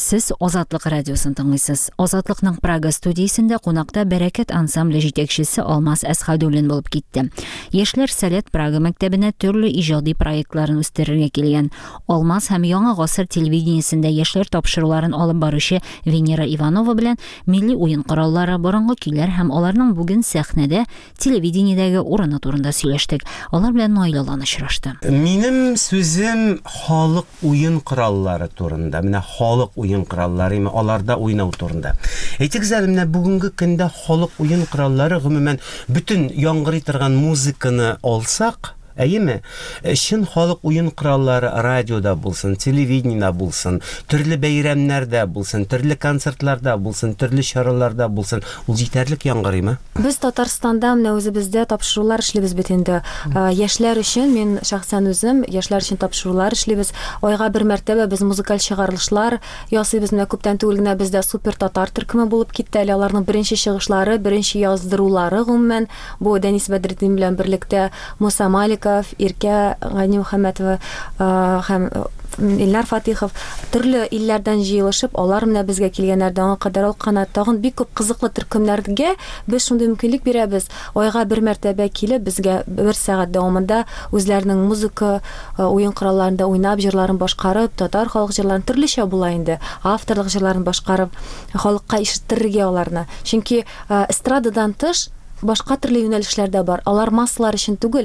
Сез Азатлык радиосын тыңлыйсыз. Азатлыкның Прага студиясендә кунакта Бәрәкәт ансамбле җитәкчесе Алмаз Әсхәдуллин булып китте. Яшьләр Совет Прага мәктәбенә төрле иҗади проектларын үстерергә килгән. Алмаз һәм Яңа гасыр телевидениесендә яшьләр тапшыруларын алып баручы Венера Иванова белән милли уен кораллары, борынгы көйләр һәм аларның бүген сәхнәдә телевидениедәге урыны турында сөйләштек. Алар белән Наилалан очрашты. Минем сүзем халык уен кораллары турында. Менә халык уен кораллары, аларда уйнау турында. Әйтегез әле, менә бүгенге көндә халык уен кораллары гомумән бүтән яңгырый торган музыканы алсак, әйеме? Шин халык уен кораллары радиода булсын, телевидениеда булсын, төрле бәйрәмнәрдә булсын, төрле концертларда булсын, төрле чараларда булсын, ул җитәрлек яңгырыймы? Без Татарстанда менә үзебездә тапшырулар эшлибез бит инде. Яшьләр өчен, мин шәхсән үзем яшьләр өчен тапшырулар эшлибез. Айга бер мәртәбә без музыкаль чыгарылышлар ясыйбыз. Менә күптән түгел генә бездә супер татар төркеме булып китте. Әле аларның беренче чыгышлары, беренче яздырулары гомумән бу Дәнис Бәдретдин белән берлектә Муса Маликов, Иркә Гани Мөхәммәтова һәм Илнар Фатихов төрле илләрдән җыелышып, алар менә безгә килгәннәрдән аңа кадәр ул канат тагын бик күп кызыклы төркемнәргә без шундый мөмкинлек бирәбез. Айга бер мәртәбә килеп, безгә бер сәгать дәвамында үзләренең музыка уен коралларында уйнап, җырларын башкарып, татар халык җырларын төрлечә була инде. Авторлык җырларын башкарып, халыкка ишеттерергә аларны. Чөнки эстрададан тыш башка төрле юнәлешләрдә бар. Алар массалар өчен түгел,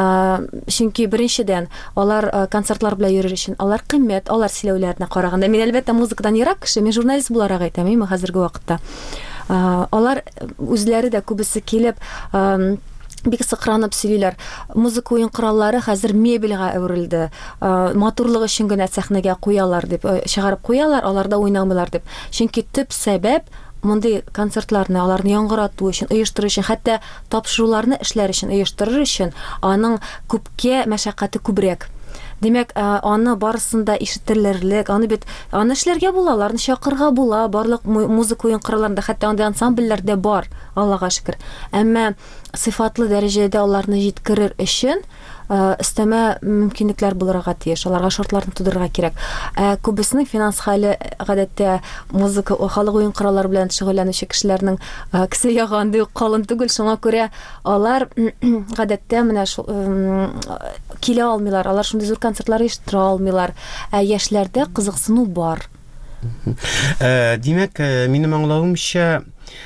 чөнки беренчедән алар концертлар белән йөрер өчен, алар кыйммәт, алар сөйләүләренә караганда. Мин әлбәттә музыкадан ерак кеше, мин журналист буларак әйтәм, хәзерге вакытта. Алар үзләре дә күбесе килеп бик сыкранып сөйлиләр. Музыка уен кораллары хәзер мебельгә әверелде. Матурлык өчен генә сәхнәгә куялар дип, чыгарып куялар, аларда уйнамыйлар дип. Чөнки төп сәбәп мондый концертларны, аларны яңгырату өчен, оештыру өчен, хәтта тапшыруларны эшләр өчен, оештырыр өчен аның күпкә мәшәкате күбрәк. Димәк, аны барысында ишетелерлек, аны эшләргә була, аларны чакырга була, барлык музыка уен коралларында, хәтта анда ансамбльләрдә бар, Аллага шөкер. Әмма сыйфатлы дәрәҗәдә аларны җиткерер өчен өстәмә мөмкинлекләр булырга тиеш, аларга шартларны тудырырга кирәк. Күбесенең финанс хәле гадәттә музыка, халык уен кораллары белән шөгыльләнүче кешеләрнең кесе ягандай калын түгел, шуңа күрә алар гадәттә менә килә алмыйлар, алар шундый зур концертлар оештыра алмыйлар. Яшьләрдә кызыксыну бар. Димәк, минем аңлавымча,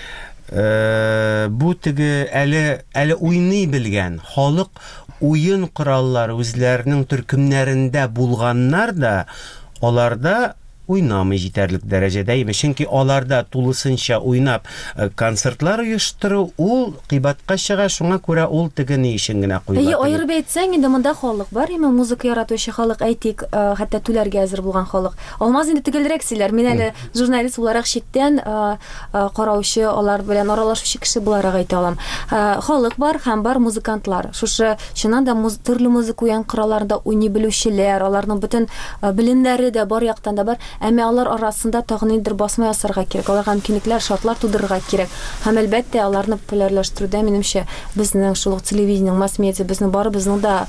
бу теге әле уйный белгән халык уен кораллары үзләренең төркемнәрендә булганнар да, аларда уйнамый җитәрлек дәрәҗәдә, чөнки аларда тулысынча уйнап концертлар оештыру, ул кыйбатка чыга, шуңа күрә ул тегене өчен генә куйыла. Аерып әйтсәң, инде монда халык бар, музыка яратучы халык, әйтик, хәтта түләргә әзер булган халык. Алмаз инде төгелрәк сөйләр. Мин әле журналист буларак читтән караучы, алар белән аралашучы кеше буларак әйтә алам. Халык бар һәм бар музыкантлар. Шушы чыннан да төрле музыка уен коралларында уйный белүчеләр, аларның бөтен белемнәре дә бар, яктан да бар. Әмма алар арасында тагын ниндидер басма ясарга кирәк, аларга мөмкинлекләр, шартлар тудырырга кирәк. Һәм әлбәттә аларны популярлаштыруда, минемчә, безнең шул телевидение, масс-медиа, безнең барыбызның да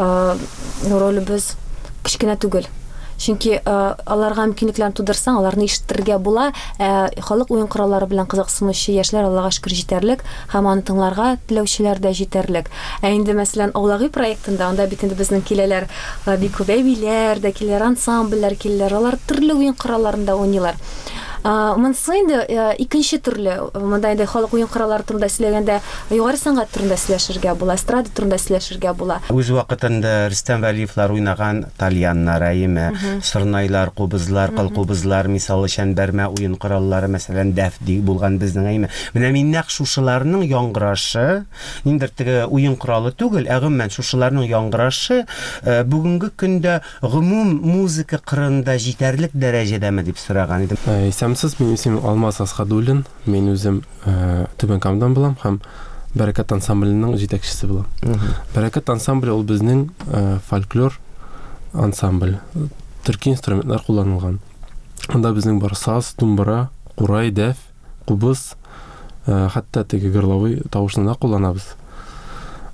ролебез кичкенә түгел. Чөнки аларга мөмкинлекләрне тудырсаң, аларны ишеттерергә була. Халык уен кораллары белән кызыксынучы яшьләр, Аллага шөкер, җитәрлек, һәм аны тыңларга теләүчеләр дә җитәрлек. Инде мәсәлән, Аулаги проектында, анда бит инде безнең киләләр, бик күп әбиләр дә киләләр, ансамбльләр киләләр, алар төрле уен коралларында уйныйлар. Монысы инде икенче төрле, монда инде халык уен кораллары турында сөйләгәндә, югары сәнгать турында сөйләшергә була, эстрада турында сөйләшергә була. Үз вакытында Рөстәм Вәлиевләр уйнаган тальяннар, сырнайлар, кубызлар, кылкубызлар, мисалы Шәнбәрмә уен кораллары, мәсәлән, дәфди булган безнең, менә мин нәкъ шушыларның яңгырашы, ниндидер теге уен коралы түгел, гомумән шушыларның яңгырашы бүгенге көндә гомум музыка кырында җитәрлек дәрәҗәдәме дип сораган идем. Сәмсез, мен исемем Алмаз Әсхәдуллин, мен үзем Түбән Камадан булам һәм Бәрәкәт ансамбленең җитәкчесе булам. Бәрәкәт ансамбле ул безнең фольклор ансамбль. Төрки инструментлар кулланылган. Анда безнең бар саз, думбра, курай, дәф, кубыз, хәтта теге горловой тавышны да кулланабыз.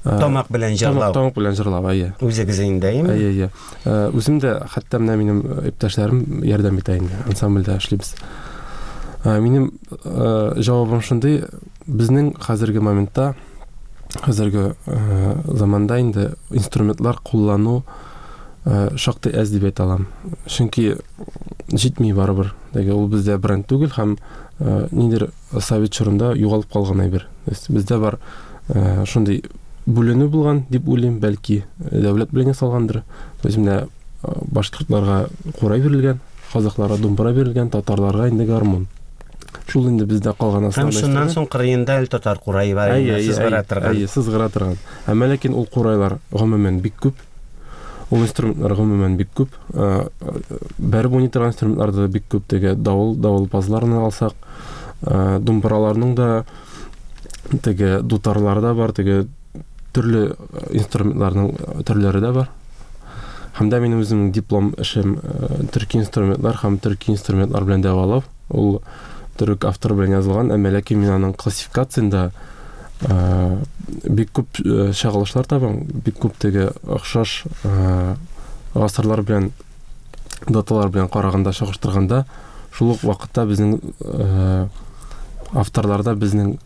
Тамак белән җырлау. Тамак белән җырлау, әйе. Үзегез индәме? Әйе. Үзем дә, хәтта менә минем иптәшләрем ярдәм итә инде. Ансамбльдә эшлибез. Минем җавабым шундый, безнең хәзерге моментта, хәзерге заманда инде инструментлар куллану шактый әз дип әйтә алам. Чөнки җитми барыбер. Ул бездә бренд түгел һәм нидер совет чорында югалып калган әйбер. Бездә бар шундый бүленү булган дип уйлыйм, бәлки дәүләт белән ясалгандыр. Менә башкортларга курай бирелгән, казакларга думбра бирелгән, татарларга инде гармон. Шул инде бездә калган Һәм шуннан соң кырыенда татар курай бар, сызгыра торган. Әйе, сызгыра торган. Әмма ләкин ул курайлар гомумән бик күп. Ул инструментлар гомумән бик күп. Бәреп уйный торган инструментлар бик күп. Теге давыл пазларны алсак, думбраларның да, теге дутарлар да бар, теге төрле инструментларның төрләре дә бар. Һәм дә минем үземнең диплом эшем төрки инструментлар һәм төрки инструментлар белән дәвалау. Ул төрек автор белән язылган, әмма ләкин мин аның классификациясендә бик күп чагылышлар табам, бик күп теге охшаш гасырлар белән, даталар белән караганда, чагыштырганда, шул ук вакытта безнең авторларда, безнең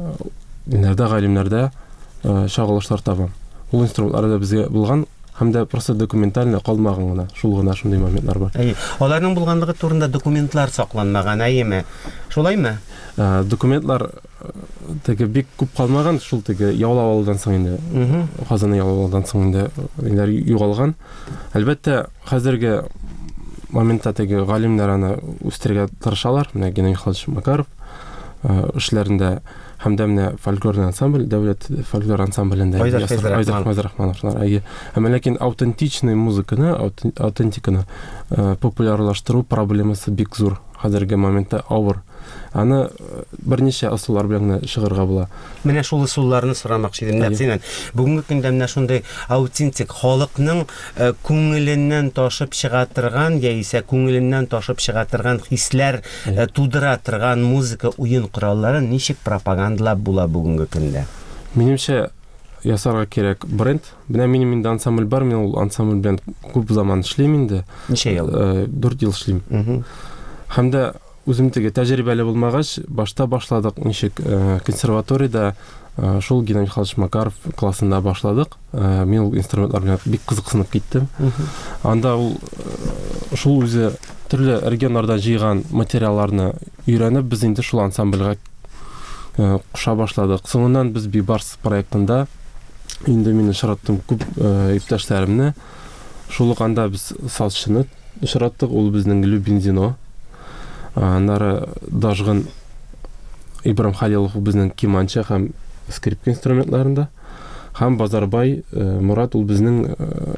галимнәрдә чагылышлар табам. Ул инструментлар да безгә булган, һәм дә просто документаль калмаган гына, шул гына шундый моментлар бар. Аларның булганлыгы турында документлар сакланмаган, әйеме? Шулаймы? Документлар теге бик күп калмаган, шул теге яулап алудан соң инде, Казанны яулап алудан соң инде югалган. Әлбәттә, хәзерге моментта теге галимнәр аны үстерергә тырышалар. Менә Геннадий Михайлович Макаров эшләрендә һәм дә менә фольклорный ансамбль, дәүләт фольклор ансамблендә Айдар Рахмановлар. Әмма ләкин аутентичный музыканы, аутентиканы популярлаштыру проблемасы бик зур. Хәзерге моментта авыр. Аны берничә ысуллар белән чыгарга була. Менә шул ысулларны сорамакчы идем нәфсинән. Бүгенге көндә менә шундый аутентик халыкның күңеленнән ташып чыга торган, яисә күңеленнән ташып чыга торган хисләр тудыра торган музыка уен кораллары ничек пропагандалап була бүгенге көндә? Минемчә, ясарга кирәк бренд. Менә минем инде ансамбль бар, мин ул ансамбль белән күп заман эшлим инде. Ничә ел? 4 ел эшлим. Һәм дә үзем теге тәҗрибәле булмагач, башта башладык, ничек консерваториядә шул Геннадий Михайлович Макаров классында башладык. Мин ул инструментлар белән бик кызыксынып киттем. Анда ул шул үзе төрле регионнардан җыйган материалларны өйрәнеп, без инде шул ансамбльгә куша башладык. Соңыннан без Бибарс проектында инде мин очраттым күп иптәшләремне. Шул ук анда без сазчыны очраттык, ул безнең Любинзино. Аннары Дажгын Ибрам Халилов безнең киманчы һәм скрипка инструментларында. Һәм Базарбай Мурат ул безнең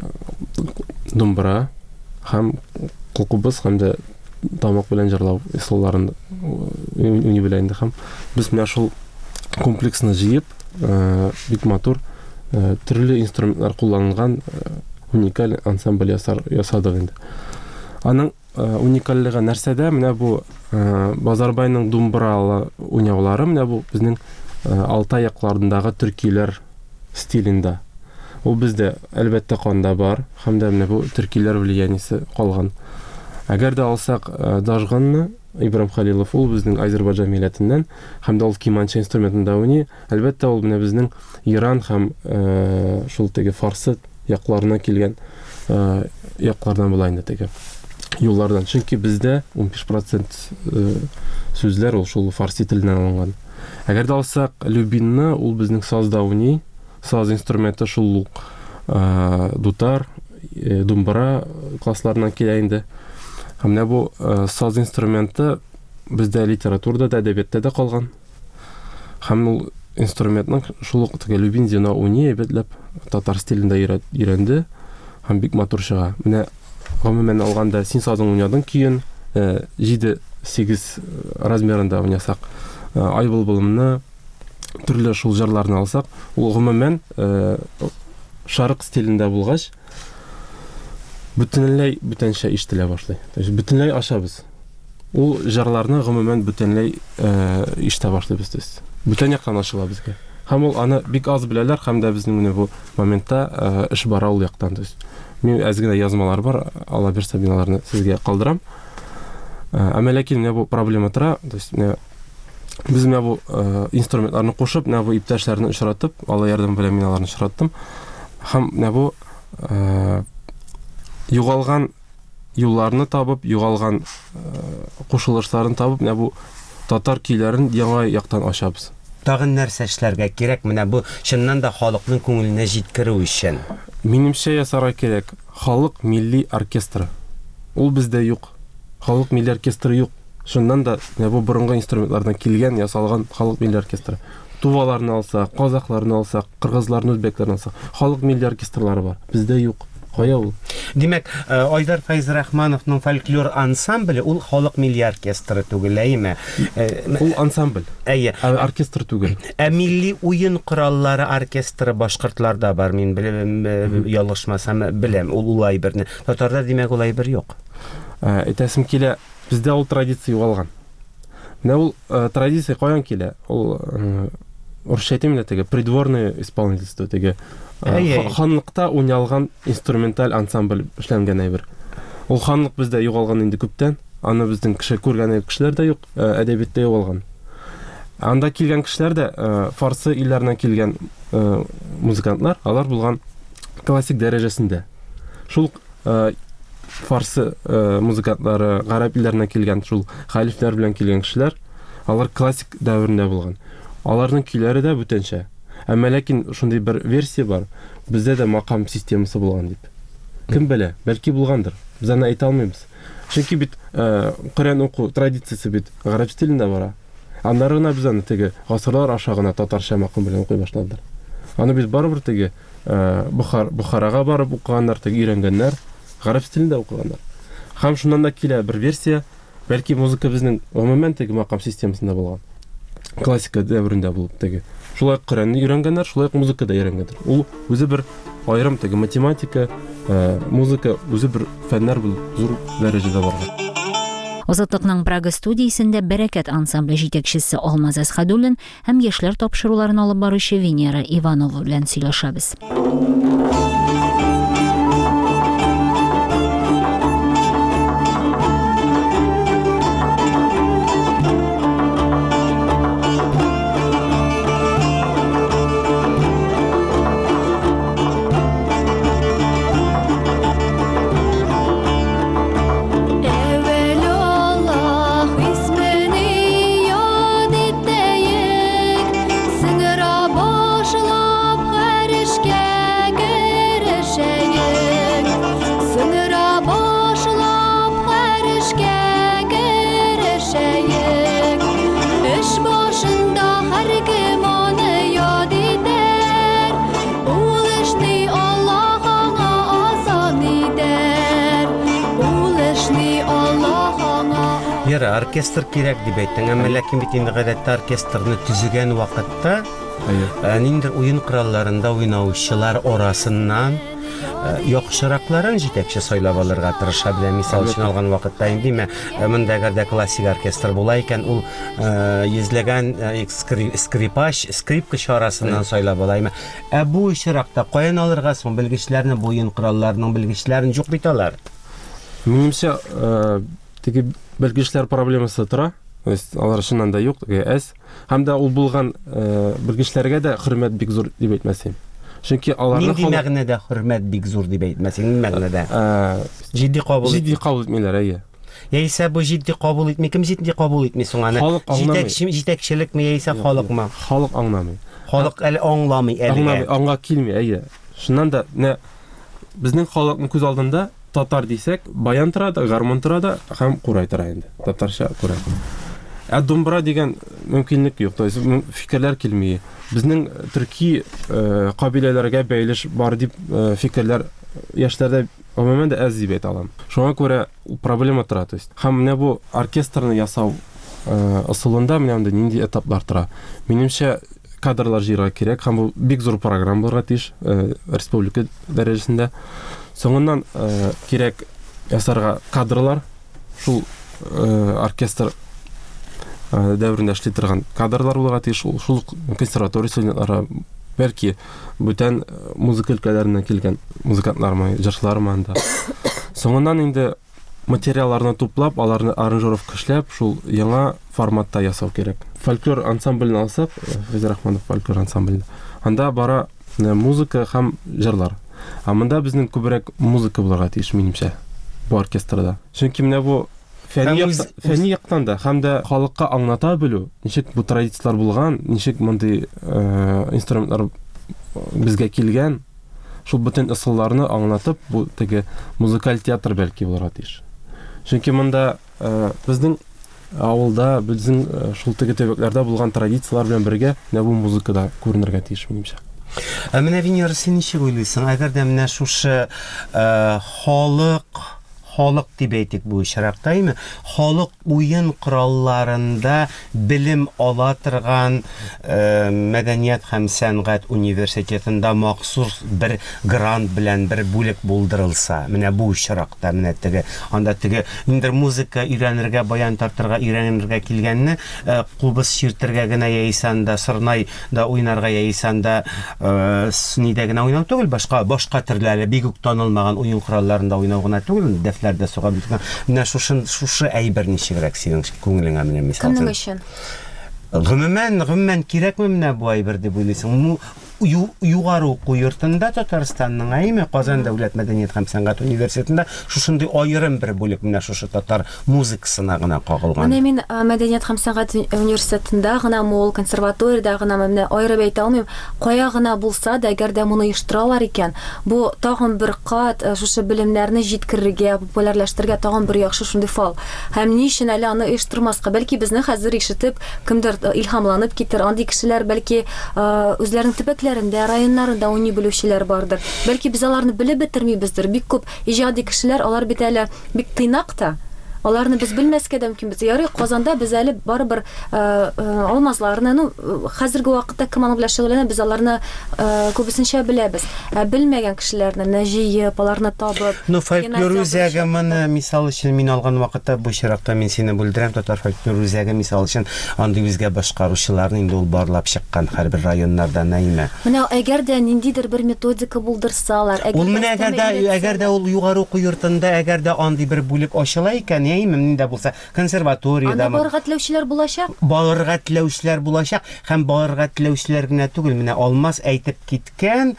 думбра һәм кулкубыз һәм дә тамак белән җырлау ысулларын уйный белә инде. Һәм без менә шул комплексны җыеп, бик матур төрле инструментлар кулланылган уникаль ансамбль ясадык инде. Аның уникальлыгы нәрсәдә? Менә бу Базарбайның думбралы уйнаулары, менә бу безнең Алтай якларындагы төркиләр стилендә. Ул бездә әлбәттә канда бар, һәм дә менә бу төркиләр влияниесе калган. Әгәр дә алсак Дажганны, Ибрам Халилов, ул безнең Азербайҗан милләтеннән, һәм дә ул киманча инструментында уйный. Әлбәттә ул менә безнең Иран һәм шул теге фарсы якларына килгән яклардан була инде теге юллардан. Чөнки бездә 15% сүзләр ул шул фарси теленнән алынган. Әгәр дә алсак Любинны, ул безнең сазда уйный. Саз инструменты шул дутар, думбра классларынан килә инде. Һәм менә бу саз инструменты бездә литературада да, әдәбиятта да калган. Һәм ул инструментның шул ук теге Любинзино уйный, әйбәтләп татар стилендә өйрәнде. Һәм бик матур чыга. Менә гомумән алганда син сазың уйнадың киен 7-8 размерында уйнасак, ай булбылымны төрле шул җырларны алсак, ул гомумән шарык стилендә булгач бүтәнчә ишетелә башлый. Бүтәнләй ашабыз. Ул җырларны гомумән бүтәнләй ишетә башлыйбыз. Бүтән яктан ачыла безгә. Һәм ул аны бик аз беләләр, һәм дә безнең менә бу моментта эш бара ул яктан. То есть мен әзгенә язмалар бар, ала бирсә мин аларны сезгә калдырам. Әмма ләкин менә бу проблема тора, то есть без менә бу инструментларны кушып, менә бу иптәшләрне очратып, алар ярдәм белән мин аларны очраттым. Һәм менә бу югалган юлларны табып, югалган кушылышларын табып, менә бу татар көйләрен яңа яктан ачабыз. Тагын нәрсә эшләргә кирәк менә бу чыннан да халыкның күңеленә җиткерү өчен? Минемчә ясарга кирәк халык милли оркестры. Ул бездә юк. Халык милли оркестры юк. Шуннан да менә бу борынгы инструментлардан килгән, ясалган халык милли оркестры. Туваларны алсак, казакларны алсак, кыргызларны, үзбәкләрне алсак, халык милли оркестрлары бар. Бездә юк. Кая ул? Димәк, Айдар Файзрахмановның фольклор ансамбле ул халык милли оркестры түгел, әйме? Ул ансамбль. Әйе. Оркестр түгел. Милли уен кораллары оркестры башкортларда бар, мин беләм, ялгышмасам беләм, ул улай берне. Татарда димәк улай бер юк. Әйтәсем килә, бездә ул традиция югалган. Менә ул традиция каян килә? Ул урысча әйтәм теге придворное исполнительство теге ханлыкта уйналган инструменталь ансамбль эшләнгән әйбер. Ул ханлык бездә югалган инде күптән. Аны безнең кеше күргән кешеләр дә юк, әдәбиятта югалган. Анда килгән кешеләр дә фарсы илләреннән килгән музыкантлар, алар булган классик дәрәҗәсендә. Шул фарсы музыкантлары, гарәп илләреннән килгән шул халифләр белән килгән кешеләр, алар классик дәврендә булган. Аларның көйләре дә бүтәнчә. Әмма ләкин шундый бер версия бар. Бездә дә макам системасы булган дип. Кем белә? Бәлки булгандыр. Без аны әйтә алмыйбыз. Чөнки бит Коръән уку традициясе бит гарәп стилендә бара. Аннарына без аны теге гасырлар ашагына татарча макам белән укый башладылар. Аны бит барыбер теге Бухарага барып укыганнар, теге өйрәнгәннәр, гарәп стилендә укыганнар. Һәм шуннан да килә бер версия, бәлки музыка безнең гомумән теге макам системасында булган. Классика дәврендә булып теге. Шулай Коръәнне өйрәнгәннәр, шулай музыка да өйрәнгәннәр. Ул үзе бер айрым теге математика, музыка үзе бер фәннәр булып зур дәрәҗәдә барган. Азатлыкның Прага студиясендә Бәрәкәт ансамбле җитәкчесе Алмаз Әсхәдуллин һәм яшьләр тапшыруларын алып баручы Венера Иванова белән сөйләшәбез. Оркестр кирәк дип әйттең, әмма ләкин бит инде гадәттә оркестрны төзегән вакытта ниндидер уен коралларында уйнаучылар арасыннан яхшыракларын җитәкче сайлап алырга тырыша белә. Мисал өчен алган вакытта инде монда әгәр дә классик оркестр була икән, ул йөзләгән скрипач, скрипкач арасыннан сайлап ала. Бу очракта каян алырга соң белгечләрне, бу уен коралларының белгечләрен юк бит алар? Минемчә, теге белгечләр проблемасы тора. Алар чыннан да юк, әз. Һәм дә ул булган белгечләргә дә хөрмәт бик зур дип әйтмәсем. Чөнки аларның нинди мәгънәдә хөрмәт бик зур дип әйтмәсең, нинди мәгънәдә? Җитди кабул итмиләр, әйе. Яисә бу җитди кабул итми, кем җитди кабул итми соң аны? Җитәкчелекме яисә халыкмы? Халык аңламый. Халык әле аңламый әле. Аңга килми, әйе. Шуннан да безнең халыкның күз алдында татар дисәк, баян тора да, гармон тора да, һәм курай тора инде. Татарча курай. Думбра дигән мөмкинлек юк. То есть фикерләр килми. Безнең төрки кабиләләргә бәйлеш бар дип фикерләр яшьләрдә гомумән дә әз дип әйтә алам. Шуңа күрә проблема тора. То есть һәм менә бу оркестрны ясау ысулында менә монда нинди этаплар тора. Минемчә, кадрлар җыярга кирәк, һәм бу бик зур программа булырга тиеш республика дәрәҗәсендә. Соңыннан кирәк ясарга кадрлар, шул оркестр дәврендә эшли торган кадрлар булырга тиеш, шул консерватория студентлары, бәлки бүтән музыка өлкәләреннән килгән музыкантлармы, җырчылармы анда. Соңыннан инде материалларны туплап, аларны аранжировка эшләп, шул яңа форматта ясау кирәк. Фольклор ансамблен алсак, Фәйзи Рахманов фольклор ансамбле. Анда бара музыка һәм җырлар. Монда безнең күбрәк музыка булырга тиеш, минемчә, бу оркестрда. Чөнки менә бу фәнни яктан да һәм дә халыкка аңлата белү, ничек бу традициялар булган, ничек мондый инструментлар безгә килгән, шул бүтән ысулларны аңлатып, бу теге музыкаль театр бәлки булырга тиеш. Чөнки монда безнең авылда, безнең шул теге төбәкләрдә булган традициялар белән бергә бу музыкада күренергә тиеш, минемчә. Менә Венера, син ничек уйлыйсың? Әгәр дә менә шушы халык дип әйтик бу очрактаймы? Халык уен коралларында белем ала торган мәдәният һәм сәнгать университетында махсус бер грант белән бер бүлек булдырылса, менә бу очракта, менә теге анда теге инде музыка өйрәнергә, баян тартырга, өйрәнергә килгәнне, кубыз чиртергә генә яисән дә, сырнай да уйнарга яисән дә, нидә генә уйнау түгел, башка төрләре бик үк танылмаган уен коралларында уйнау гына түгел, дәфләрдә суга битгән. Менә шушы әйбер ничегрәк синең күңелеңә менә мисал. Кемнең өчен? Гомумән кирәкме менә бу әйбер дип уйлыйсың? Югары уку йортында Татарстанның әйме Казан дәүләт мәдәният һәм сәнгать университетында шушындый аерым бер бүлек менә шушы татар музыкасына гына кагылган. Менә мин мәдәният һәм сәнгать университетында гына, мол консерваториядә гына менә аерып әйтә алмыйм. Кая гына булса да, әгәр дә моны оештыралар икән, бу тагын бер кат шушы белемнәрне җиткерергә, популярлаштырырга тагын бер яхшы шундый фал. Һәм ни өчен әле аны оештырмаска? Бәлки безне хәзер ишетеп кемдер илһамланып китер, андый кешеләр бәлки үзләренең төбәкләрендә, районнарында уйный белүчеләр бардыр. Бәлки без аларны белеп бетермибездер. Бик күп иҗади кешеләр, алар бит әле бик тыйнак та. Аларны без белмәскә дә мөмкин. Без ярый Казанда без әле барыбер алмазларны, хәзерге вакытта кем аны белән шөгыльләнә, без аларны күбесенчә беләбез. Белмәгән кешеләрне нәҗиеп, аларны табып. Фольклор үзәге моны мисал өчен мин алган вакытта бу чиракта мин сине бүлдерәм, татар фольклор үзәге мисал өчен андый үзгә башкаручыларны инде ул барлап чыккан һәрбер районнарда нәйме. Менә әгәр дә ниндидер бер методика булдырсалар, әгәр дә ул югары уку йортында әгәр дә андый бер бүлек ачыла икән, нидә булса, консерваториядә барырга теләүчеләр булачак. Барырга теләүчеләр булачак, һәм барырга теләүчеләр генә түгел, менә Алмаз әйтеп киткән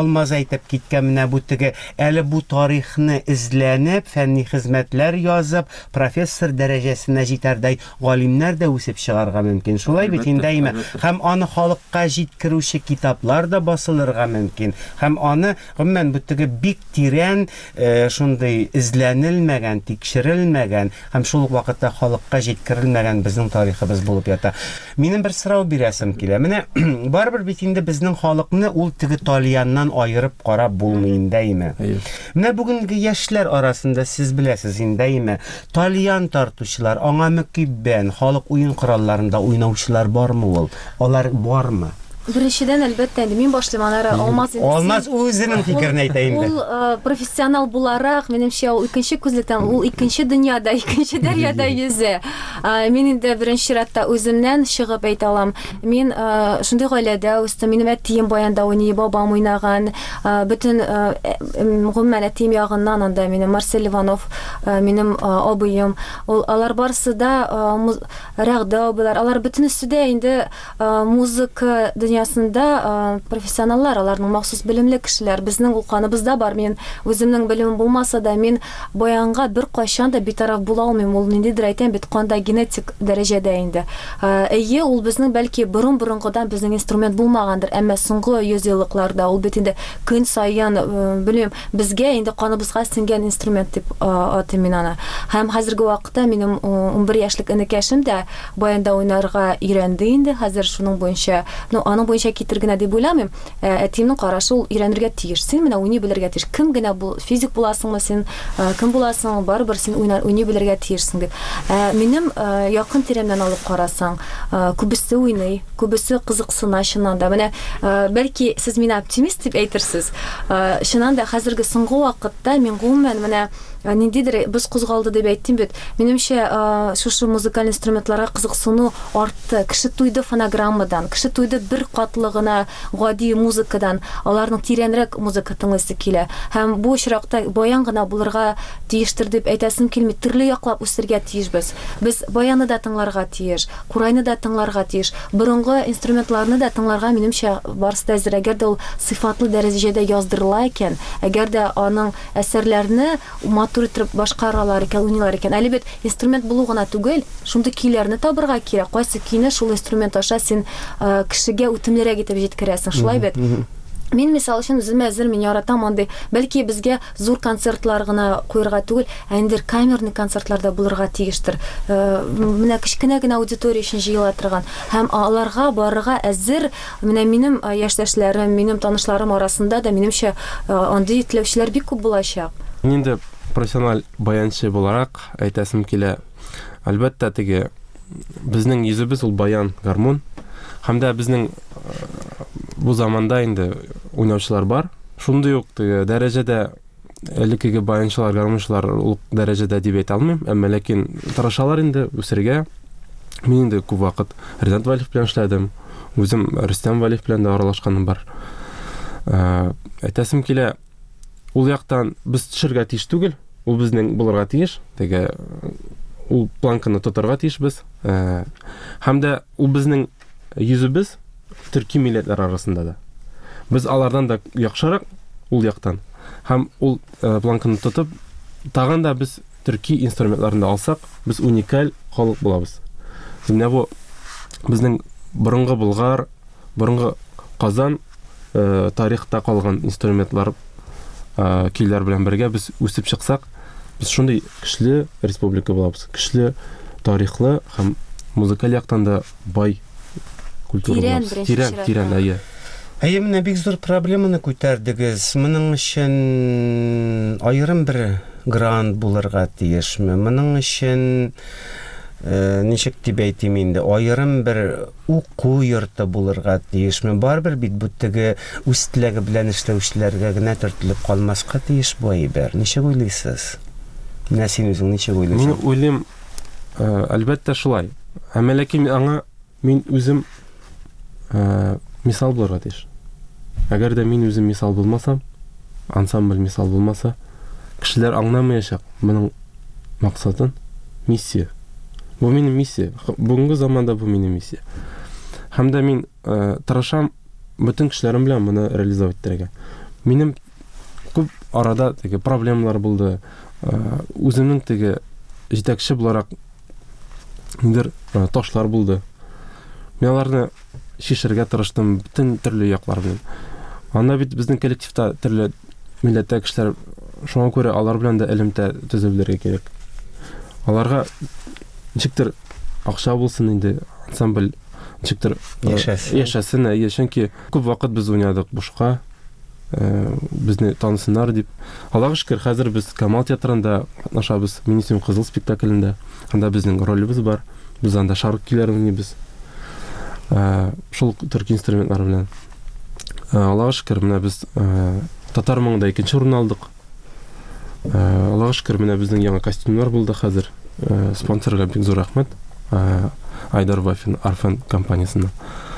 менә бу теге әле бу тарихны изләнеп, фәнни хезмәтләр язып, профессор дәрәҗәсенә җитәрдәй галимнәр дә үсеп чыгарга мөмкин. Шулай бит инде, һәм аны халыкка җиткерүче китаплар да басылырга мөмкин. Һәм аны гомумән бу теге бик тирән, шундый изләнелмәгән, тикшерелмәгән һәм шул ук вакытта халыкка җиткерелмәгән безнең тарихыбыз булып ята. Минем бер сорау бирәсем килә. Менә барбер бит инде безнең халыкны ул теге Талияннан аерып карап булмый индеме? Менә бүгенге яшьләр арасында сез беләсез индеме? Талиян тартучылар, аңа мөкиббән халык уен коралларында уйнаучылар бармы ул? Алар бармы? Беренчедән әлбәттә инде мин башлыйм алары Алмаз үзенең фикерен әйтә инде. Ул профессионал буларак, минемчә, ул икенче күзлектән, ул икенче дөньяда, икенче дәрьяда йөзә. Мин инде беренче чиратта үземнән чыгып әйтә алам. Мин шундый гаиләдә үстем, минем әтием баянда уйный, бабам уйнаган, бөтен гомумән әтием ягыннан анда минем Марсель Иванов, минем абыем, алар барысы да рәгъдә булар. Алар бөтенесе дә инде музыка дөньясында профессионаллар, аларның махсус белемле кешеләр. Безнең ул каныбызда бар. Мин үземнең белемем булмаса да, мин баянга бер кайчан да битараф була алмыйм. Ул ниндидер әйтәм бит, канда генетик дәрәҗәдә инде. Әйе, ул безнең бәлки борын-борынгыдан безнең инструмент булмагандыр, әмма соңгы 100 еллыкларда ул бит инде көн саен, белмим, безгә инде каныбызга сиңгән инструмент дип атыйм мин аны. Һәм хәзерге вакытта минем 11 яшьлек энекәшем дә баянда уйнарга өйрәнде инде. Хәзер шуның буенча, аның буенча китергенә дип уйламыйм. Әтиемнең карашы, ул өйрәнергә тиеш. Син менә уйный белергә тиеш. Кем генә бу физик буласыңмы син, кем буласың, барыбер син уйный белергә тиешсең дип. Минем якын тирәмнән алып карасаң, күбесе уйный, күбесе кызыксына чыннан да. Менә бәлки сез мине оптимист дип әйтерсез. Чыннан да хәзерге соңгы вакытта мин гомумән менә ниндидер без кузгалды дип әйттем бит. Минемчә, шушы музыкаль инструментларга кызыксыну артты. Кеше туйды фонограммадан, кеше туйды бер катлы гына гади музыкадан, аларның тирәнрәк музыка тыңлыйсы килә. Һәм бу очракта баян гына булырга тиештер дип әйтәсем килми. Төрле яклап үсергә тиешбез. Без баяны да тыңларга тиеш, курайны да тыңларга тиеш, борынгы инструментларны да тыңларга минемчә барысы да әзер. Әгәр дә ул сыйфатлы дәрәҗәдә яздырыла икән, әгәр дә аның әсәрләрне матур итеп башкаралар икән, уйныйлар икән. Әле бит инструмент булу гына түгел, шундый көйләрне табырга кирәк. Кайсы көйне шул инструмент аша син кешегә үтемлерәк итеп җиткерәсең. Шулай бит. Мин мисал өчен үземә әзер мин яратам андый, бәлки безгә зур концертлар гына куярга түгел, әндер камерный концертларда булырга тиештер. Менә кичкенә генә аудитория өчен җыела торган һәм аларга барырга әзер. Менә минем яшьтәшләрем, минем танышларым арасында да минемчә андый теләүчеләр бик күп булачак. Инде профессиональ баянчы буларак әйтәсем килә. Әлбәттә, теге безнең йөзебез ул баян, гармон. Һәм дә безнең бу заманда инде уйнаучылар бар. Шундый ук дәрәҗәдә элекеге баянчылар, гармончылар ул дәрәҗәдә дип әйтә алмыйм, әмма ләкин тырышалар инде үсәргә. Мин инде күп вакыт Ренат Валиев белән эшләдем. Үзем Рөстәм Валиев белән дә аралашканым бар. Әйтәсем килә, ул яктан без төшәргә тиеш түгел, ул безнең булырга тиеш. Теге ул планканы тотарга тиешбез. Һәм дә ул безнең йөзебез төрки милләтләр арасында да. Без алардан да яхшырак ул яктан. Һәм ул планканы тотып, тагын да без төрки инструментларын да алсак, без уникаль халык булабыз. Менә бу безнең борынгы Болгар, борынгы Казан тарихта калган инструментлар, көйләр белән бергә без үсеп чыксак, без шундый көчле республика булабыз. Көчле тарихлы һәм музыкаль яктан да бай культура булабыз. Тирән, әйе. Менә бик зур проблеманы күтәрдегез. Моның өчен аерым бер грант булырга тиешме? Моның өчен ничек дип әйтим инде, аерым бер уку йорты булырга тиешме? Барбер бит бу теге үз теләге белән эшләүчеләргә генә төртелеп калмаска тиеш бу әйбер. Ничек уйлыйсыз? Менә син үзең ничек уйлыйсың? Мин уйлыйм, әлбәттә шулай. Әмма ләкин аңа мин үзем мисал булырга тиеш. Әгәр дә мин үзем мисал булмасам, ансамбль мисал булмаса, кешеләр аңламаячак моның максатын, миссия. Бу минем миссия. Бүгенге заманда бу минем миссия. Һәм дә мин тырышам бүтән кешеләрем белән моны реализовать итәргә. Минем күп арада теге проблемалар булды. Үземнең теге җитәкче буларак ниндер ташлар булды. Мин аларны шишергә тырыштым бүтән төрле яклар белән. Анда бит безнең коллективта төрле милләттә кешеләр, шуңа күрә алар белән дә элемтә төзелергә кирәк. Аларга ничектер акча булсын инде, ансамбль ничектер яшәсен, чөнки күп вакыт без уйнадык бушка, безне танысыннар дип. Аллага шөкер, хәзер без Камал театрында катнашабыз, Минисим Кызыл спектаклендә. Анда безнең ролебез бар. Без анда шарык көйләрен уйныйбыз. Шул төрки инструментлар белән. Аллага шөкер, менә без татар моңда 2нче урын алдык. Аллага шөкер, менә безнең яңа костюмнар булды хәзер. Спонсорга бик зур рәхмәт. Айдар Вафин Арфан компаниясына.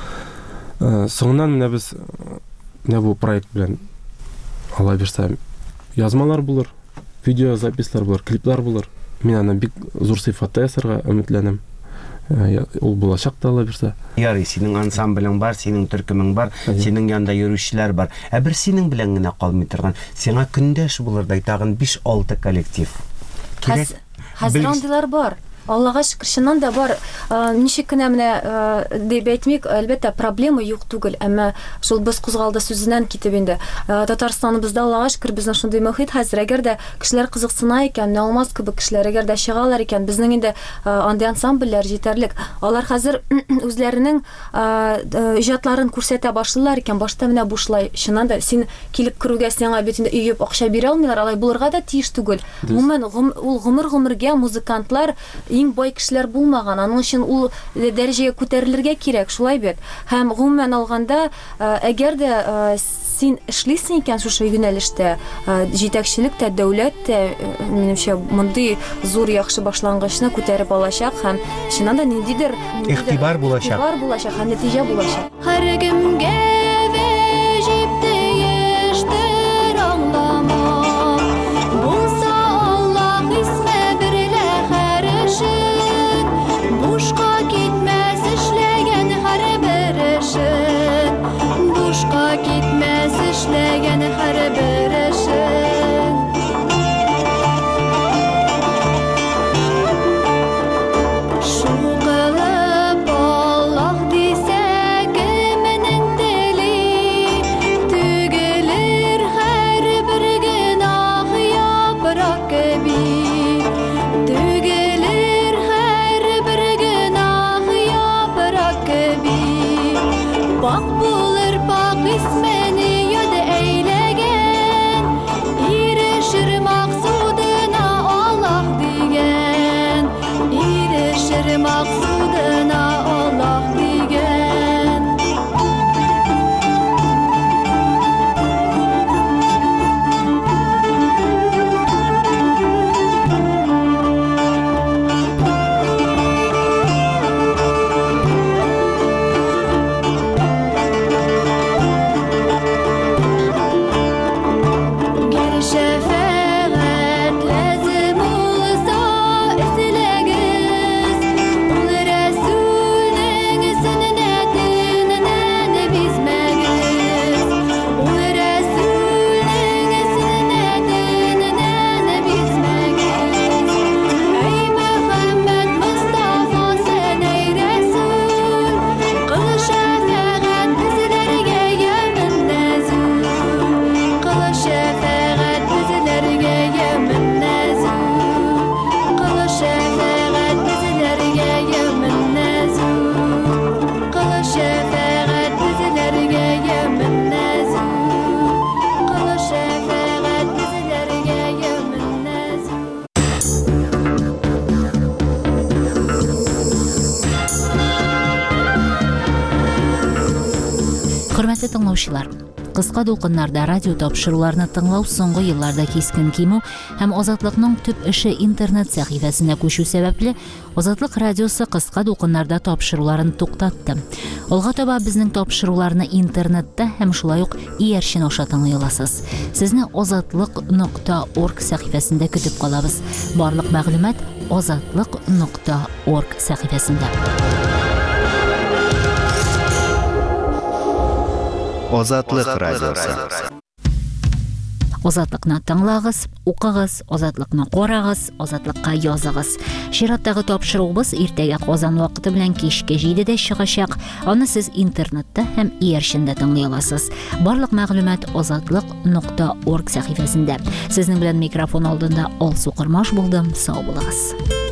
Соңыннан менә без бу проект белән Алла бирсә язмалар булыр, видео запислар булыр, клиплар булыр. Мин аны бик зур сыйфатта ясарга өметләнәм. Ул булачак та Алла бирсә. Ярый, синең ансамблең бар, синең төркемең бар, синең янда йөрүчеләр бар. Бер синең белән генә калмый торган, сиңа көндәш булырдай тагын 5-6 коллектив. Хәзер андыйлар бар. Аллага шөкер, чыннан да бар. Ничек кенә менә дип әйтмик, әлбәттә проблема юк түгел, әмма шул без кузгалды сүзеннән китеп инде. Татарстаныбызда Аллага шөкер безнең шундый мөхит хәзер, әгәр дә кешеләр кызыксына икән, Алмаз кебек кешеләр әгәр дә чыгалар икән, безнең инде андый ансамбльләр җитәрлек. Алар хәзер үзләренең иҗатларын күрсәтә башлыйлар икән, башта менә бушлай. Чыннан да син килеп керүгә сиңа бит инде өйөп акча бирә алмыйлар, алай булырга да тиеш түгел. Гомумән ул гомергә музыкантлар иң бай кешеләр булмаган. Аның өчен ул дәрәҗәгә күтәрелергә кирәк, шулай бит. Һәм гомумән алганда, әгәр дә син эшлисең икән шушы юнәлештә, җитәкчелек тә, дәүләт тә, минемчә, мондый зур яхшы башлангычны күтәреп алачак һәм чыннан да ниндидер игътибар булачак һәм нәтиҗә булачак. Һәр кемгә вәҗиптә яшьтер аңламак. Булса Аллаһ исме берлә һәр эшен, бушка китмәс эшләгән һәр бер эшен, бушка китмәс эшләгән һәр бер эшен. Шугылып Аллаһ дисә кемнең теле, түгелер һәр бер гөнаһ япрак кеби, түгелер һәр бер гөнаһ япрак кеби. Пак булыр пак исмене яд әйләгән, ирешер максудына Аллаһ дигән, ирешер максудына Аллаһ дигән. Гәр шәфәгать лазым булса эзләгез, ул Рәсүлнең сөннәтеннән бизмәгез, ул Рәсүлнең сөннәтеннән бизмәгез. Әй Мөхәммәд Мустафа, сен әй Рәсүл, кыл шәфәгать безләргә я Нәзүл, кыл шәфәгать безләргә я Нәзүл, кыл шәфәгать безләргә я Нәзүл, кыл шәфәгать безләргә я Нәзүл, кыл шәфәгать безләргә я Нәзүл. Хөрмәтле тыңлаучылар, кыска дулкыннарда радио тапшыруларны тыңлау соңгы елларда кискен кимү һәм Азатлыкның төп эше интернет сәхифәсенә күчү сәбәпле Азатлык радиосы кыска дулкыннарда тапшыруларын туктатты. Алга таба безнең тапшыруларны интернетта һәм шулай ук иярчен аша тыңлый аласыз. Сезне azatlык.org сәхифәсендә көтеп калабыз. Барлык мәгълүмат azatlык.org сәхифәсендә. Азатлык радиосы. Азатлыкны тыңлагыз, укыгыз, Азатлыкны карагыз, Азатлыкка языгыз. Чираттагы тапшыруыбыз иртәгә Казан вакыты белән кичке 7дә чыгачак. Аны сез интернетта һәм иярчендә тыңлый аласыз. Барлык мәгълүмат azatlык.org сәхифәсендә. Сезнең белән микрофон алдында Алсу Кырмаш булдым. Сау булыгыз.